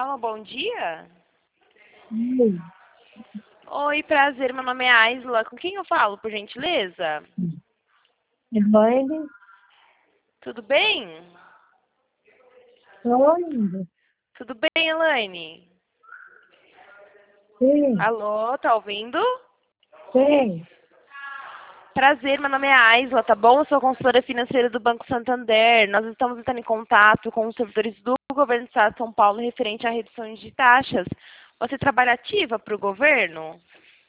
Alô, bom dia. Oi, Oi, prazer, meu nome é Aisla. Com quem eu falo, por gentileza? Elaine, Tudo bem? estou indo. Tudo bem, Elaine? Sim, Alô, tá ouvindo? sim. Prazer, meu nome é Aisla, tá bom? Eu sou consultora financeira do Banco Santander. Nós estamos entrando em contato com os servidores do governo do Estado de São Paulo referente à redução de taxas. Você trabalha ativa para o governo?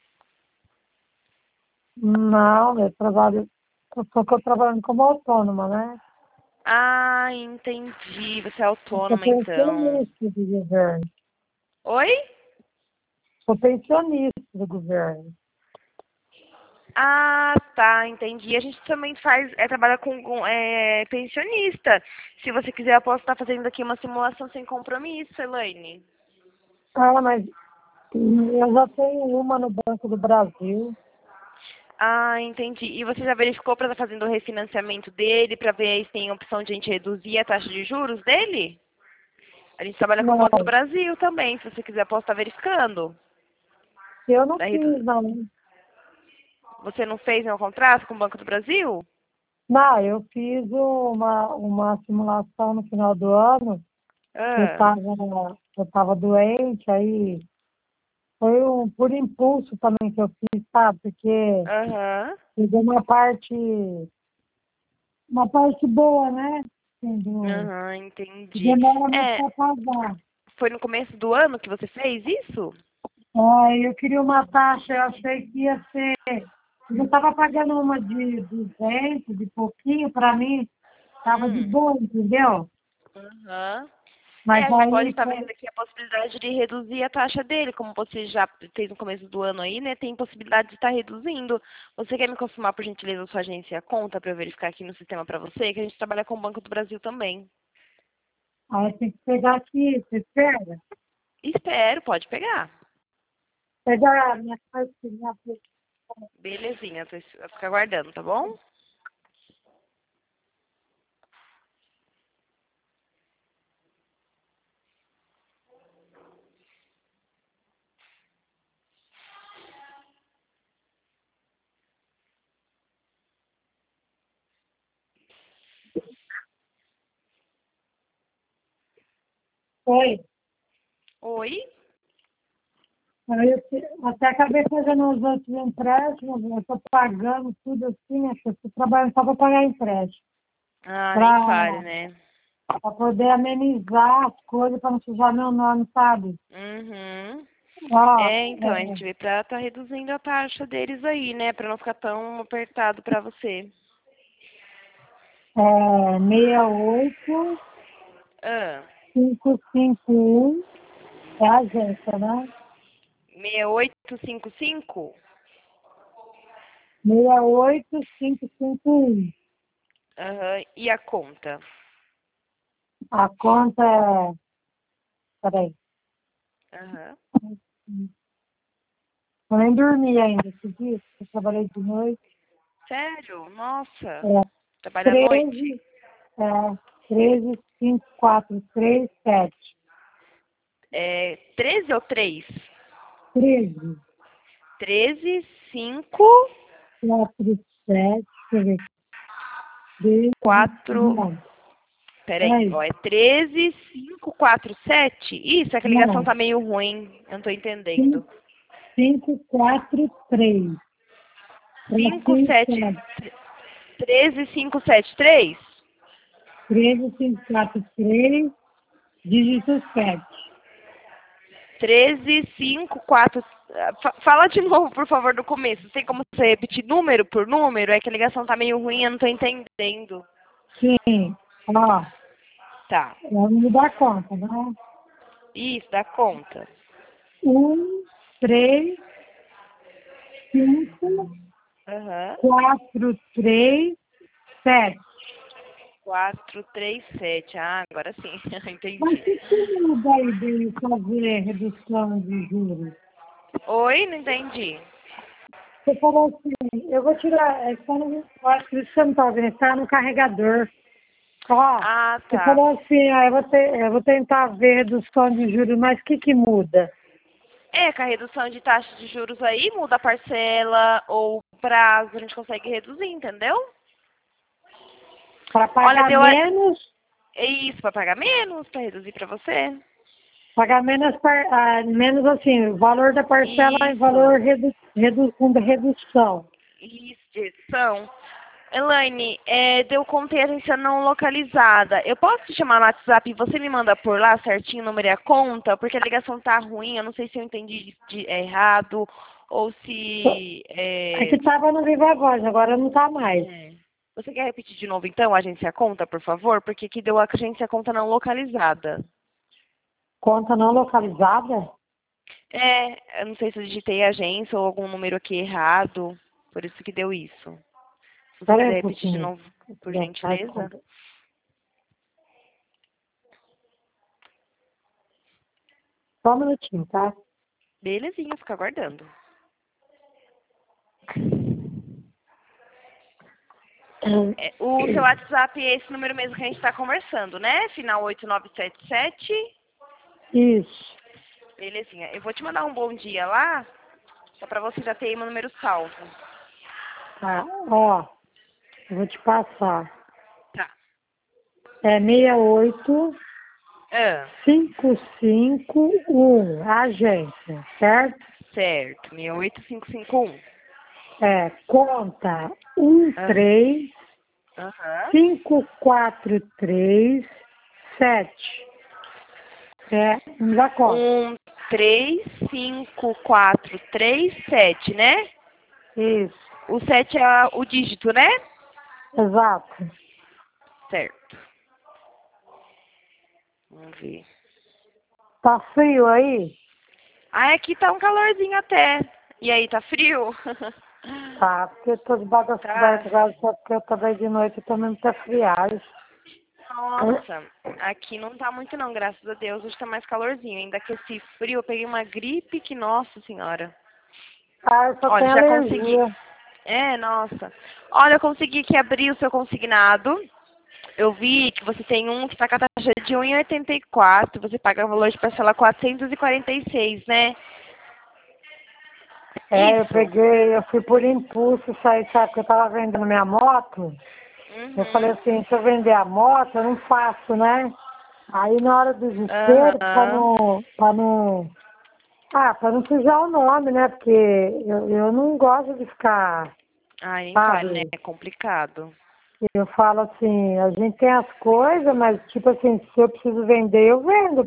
Não, eu trabalho, eu estou trabalhando como autônoma, né? Ah, entendi. Você é Eu sou autônoma, então. pensionista do governo. Oi? Sou pensionista do governo. Ah, tá, entendi. A gente também trabalha com pensionista. Se você quiser, eu posso estar fazendo aqui uma simulação sem compromisso, Elaine. Ah, mas eu já tenho uma no Banco do Brasil. Ah, entendi. E você já verificou para estar fazendo o refinanciamento dele, para ver se tem opção de a gente reduzir a taxa de juros dele? A gente trabalha com o Não, Banco do Brasil também. Se você quiser, eu posso estar verificando. eu não Da redu- fiz, não. Você não fez nenhum contrato com o Banco do Brasil? Não, eu fiz uma simulação no final do ano. Eu Ah, estava eu tava doente, aí foi por impulso também que eu fiz, sabe? Porque aham. pegou uma parte boa, né? Entendeu? Aham, entendi. Demora mais É, para pagar. foi no começo do ano que você fez isso? Aí eu queria uma taxa, eu achei que ia ser. Eu estava pagando uma de 200, de pouquinho, para mim, estava de Hum. boa, entendeu? Aham. Mas A gente pode aí estar vendo aqui a possibilidade de reduzir a taxa dele, como você já fez no começo do ano aí, né? Tem possibilidade de estar reduzindo. Você quer me confirmar, por gentileza, a sua agência e a conta para eu verificar aqui no sistema para você? Que a gente trabalha com o Banco do Brasil também. aí tem que pegar aqui, você espera. Espero, pode pegar. Pegar a minha carteirinha. Belezinha, vou ficar aguardando, tá bom? Foi. Oi? Aí até acabei fazendo os outros empréstimos, eu estou pagando tudo assim, né? Eu estou trabalhando só para pagar empréstimo, Ah, nem fale, para né? poder amenizar as coisas, para não sujar meu nome, sabe? Uhum. Ó, É, então, a gente vê pra estar reduzindo a taxa deles aí, né? Pra não ficar tão apertado pra você. 68 Ah, 551 é a agência, né? 6855. 68551. Aham. E a conta? A conta é. Peraí, Aham. eu nem dormi ainda esse dia, eu trabalhei de noite. Sério? Nossa. É Trabalha à noite? 13, 135437. É 13 ou 3? 13, 13, 5, 47, deixa eu ver, 13, 4. não, Peraí, peraí, ó, é 13, 5, 4, 7? Isso, é que a ligação não, tá meio ruim. Eu não tô entendendo. 543, 5, 7. 13, 5, 7, 3? 13, 543, dígito 7. 13, 5, 4. Fala de novo, por favor, do começo. Tem como você repetir número por número? É que a ligação tá meio ruim, eu não tô entendendo. Sim, ó, Tá. vamos dar conta, né? Isso, dá conta. 3, 5, Aham. 4, 3, 7. 4, 3, 7. Ah, agora sim. Mas Entendi. que muda aí de fazer redução de juros? Oi, não entendi. Você falou assim, eu vou tirar, eu acho que isso que você não está vendo, está no carregador. Ó, Ah, você tá. falou assim, eu vou tentar ver redução de juros, mas o que que muda? É, com a redução de taxa de juros aí, muda a parcela ou o prazo, a gente consegue reduzir, entendeu? Para Olha, pagar deu a... menos, é isso, para pagar menos, para reduzir para você. pagar menos, menos assim, o valor da parcela em Isso, valor com redução. isso, de redução. Elaine, deu conferência não localizada. Eu posso te chamar no WhatsApp e você me manda por lá certinho o número e a conta? Porque a ligação tá ruim, eu não sei se eu entendi errado ou se... Aqui estava no Viva Voz, agora não está mais. Você quer repetir de novo então a agência conta, por favor? Porque aqui deu a agência conta não localizada. Conta não localizada? Eu não sei se eu digitei agência ou algum número aqui errado, por isso que deu isso. Se você Espera aí quiser um repetir de pouquinho. novo, por gentileza. Só um minutinho, tá? Belezinha, fica aguardando. O seu WhatsApp é esse número mesmo que a gente está conversando, né? Final 8977. Isso. Belezinha. Eu vou te mandar um bom dia lá, só para você já ter aí meu número salvo. Tá. Ó, eu vou te passar. Tá. É 68 Ah, 551, a agência, certo? certo. 68551. É, conta Aham. 1354337. É, vamos dar conta. 135437, né? Isso, O 7 é o dígito, né? exato. Certo. Vamos ver. Tá frio aí? Ah, aqui tá um calorzinho até. E aí, tá frio? Tá, porque eu tô debaixo das Tá. cobertas agora, só porque eu também de noite eu tô mesmo muita friagem. Nossa, aqui não tá muito não, graças a Deus. Hoje tá mais calorzinho. Ainda que esse frio, eu peguei uma gripe que, nossa senhora. Ah, eu só Olha, tenho já consegui. alergia. Nossa. Olha, eu consegui aqui abrir o seu consignado. Eu vi que você tem um que está com a taxa de 1,84. Você paga o valor de parcela 446, né? É, Isso. eu fui por impulso sair, sabe, porque eu tava vendendo minha moto. Eu falei Uhum. assim, se eu vender a moto, eu não faço, né? Aí na hora do desespero, Aham. pra não sujar o nome, né? Porque eu não gosto de ficar, Ai, nem fale, né? sabe? É complicado. Eu falo assim, a gente tem as coisas, mas tipo assim, se eu preciso vender, eu vendo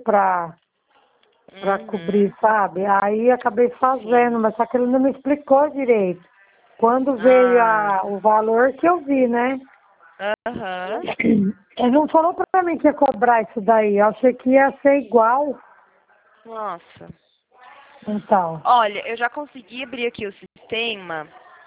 pra cobrir, Uhum. sabe? Aí acabei fazendo, Sim. mas só que ele não me explicou direito. Quando veio Ah. o valor que eu vi, né? Aham. Ele não falou pra mim que ia cobrar isso daí. Eu achei que ia ser igual. Nossa. Então, Olha, eu já consegui abrir aqui o sistema,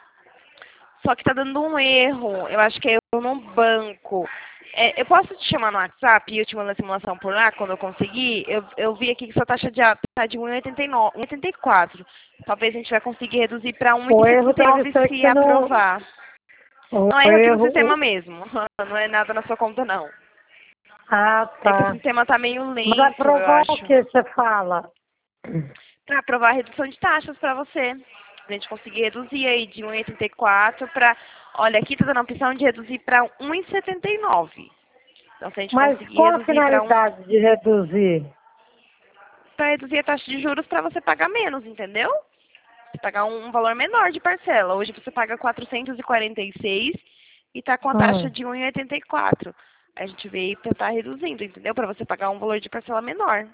só que tá dando um erro. Eu acho que é erro no banco. Eu posso te chamar no WhatsApp e eu te mando a simulação por lá quando eu conseguir? Eu vi aqui que sua taxa de tá de 1,89, 1,84. Talvez a gente vai conseguir reduzir para o erro deve 1,69 ser que se você não. aprovar. O Não é erro aqui no erro. sistema mesmo. Não é nada na sua conta, não. Ah, É que o tá. sistema tá meio Mas lento, eu aprovar o acho. que você fala? Para aprovar a redução de taxas para você. A gente conseguir reduzir aí de 1,84 para... Olha, aqui está dando a opção de reduzir para 1,79. Então, se a gente Mas conseguir qual a reduzir para finalidade de reduzir? reduzir a taxa de juros para você pagar menos, entendeu? Você pagar um valor menor de parcela. Hoje você paga 446 e está com a taxa Hum. de 1,84. A gente veio para estar reduzindo, entendeu? Para você pagar um valor de parcela menor.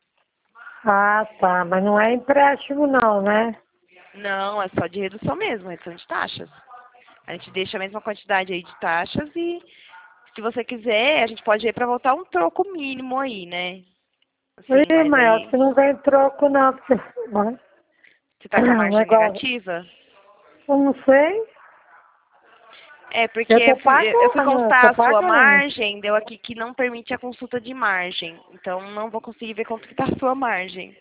Ah, tá. Mas não é empréstimo, não, né? Não, é só de redução mesmo, redução de taxas. A gente deixa a mesma quantidade aí de taxas e, se você quiser, a gente pode ir para voltar um troco mínimo aí, né? Assim, Ih, mas mas acho aí que não vem troco, não. Porque, né? você tá com a O margem negócio. negativa? Eu não sei. É, porque Eu tô eu fui pagando, eu tô constar a sua pagando. margem, deu aqui que não permite a consulta de margem. Então, não vou conseguir ver quanto que tá a sua margem.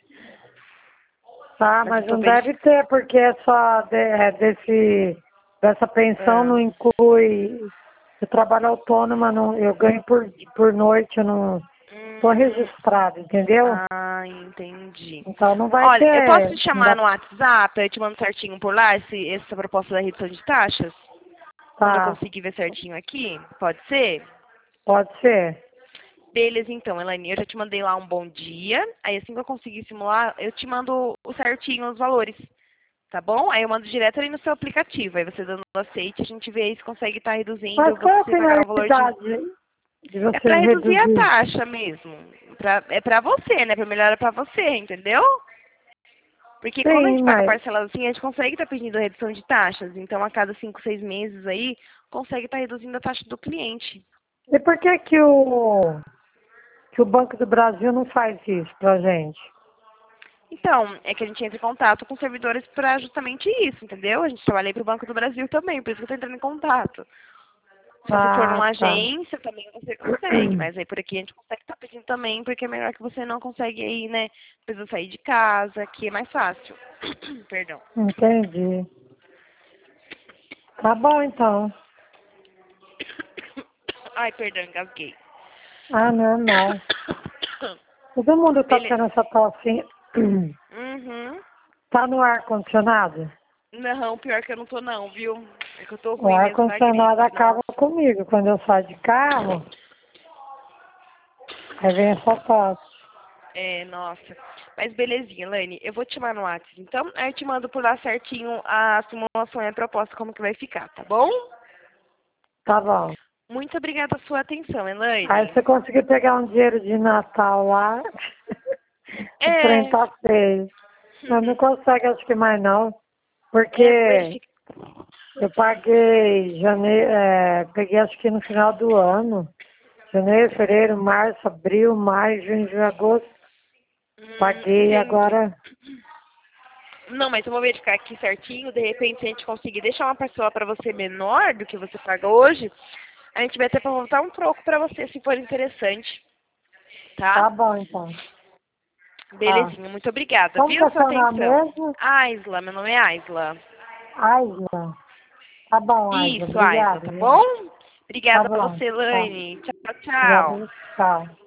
Tá, Mas eu mas tô não deve verificando. ter, porque é só dessa pensão não inclui. Eu trabalho autônoma, não, eu ganho por noite, eu não estou registrada, entendeu? Ah, entendi. Então não vai Olha, eu posso ter. te chamar no WhatsApp, eu te mando certinho por lá essa proposta da redução de taxas? Quando eu Tá, conseguir ver certinho aqui, pode ser? pode ser. Beleza, então, Elaine, eu já te mandei lá um bom dia. Aí assim que eu conseguir simular, eu te mando o certinho os valores, tá bom? Aí eu mando direto ali no seu aplicativo. Aí você dando aceite, a gente vê aí se consegue estar reduzindo Mas qual é a você pagar o valor de. finalidade de É vocês para reduzir a reduzir? taxa mesmo. É pra você, né? Pra melhorar pra você, entendeu? Porque quando a Sim, gente paga mas parcelado assim, a gente consegue estar pedindo redução de taxas. Então, a cada 5, 6 meses aí, consegue estar reduzindo a taxa do cliente. e por que que o Banco do Brasil não faz isso pra gente? Então, é que a gente entra em contato com servidores para justamente isso, entendeu? A gente trabalha para o Banco do Brasil também, por isso que eu estou entrando em contato. Se você for Ah, numa tá. agência, também você consegue, mas aí por aqui a gente consegue estar pedindo também, porque é melhor que você não consegue aí, né? Precisa sair de casa, que é mais fácil. Perdão. Entendi. Tá bom, então. Ai, perdão, engasguei. Ah, normal. Todo mundo tá Beleza. tendo essa tosse. Uhum. Tá no ar-condicionado? Não, pior que eu não tô não, viu? É que eu tô O ruim mesmo da ar-condicionado gripe, acaba nossa. comigo. Quando eu saio de carro, aí vem essa tosse. É, nossa. Mas belezinha, Lane. Eu vou te chamar no WhatsApp, então. Aí eu te mando por lá certinho a simulação e a proposta, como que vai ficar, tá bom? Tá bom. Muito obrigada pela sua atenção, Aí Elaine. você conseguiu pegar um dinheiro de Natal lá, o trem É. tá feio. Mas não consegue, acho que mais não. É, Porque verifica. eu paguei janeiro, peguei acho que no final do ano. Janeiro, fevereiro, março, abril, maio, junho, julho, agosto. Paguei Entendi. agora. Não, mas eu vou verificar aqui certinho. De repente, se a gente conseguir deixar uma parcela para você menor do que você paga hoje, a gente vai ter para voltar um troco para você, se for interessante, tá? Tá bom, então. Tá. Belezinha, muito obrigada, Como que viu, é sua seu nome atenção. mesmo? Aisla, meu nome é Aisla. Aisla. Tá bom, Aisla. Isso, Aisla, Obrigada, tá viu? bom? Tá Obrigada pra bom. você, Tá. Elaine. Tchau, tchau. Obrigada. Tchau.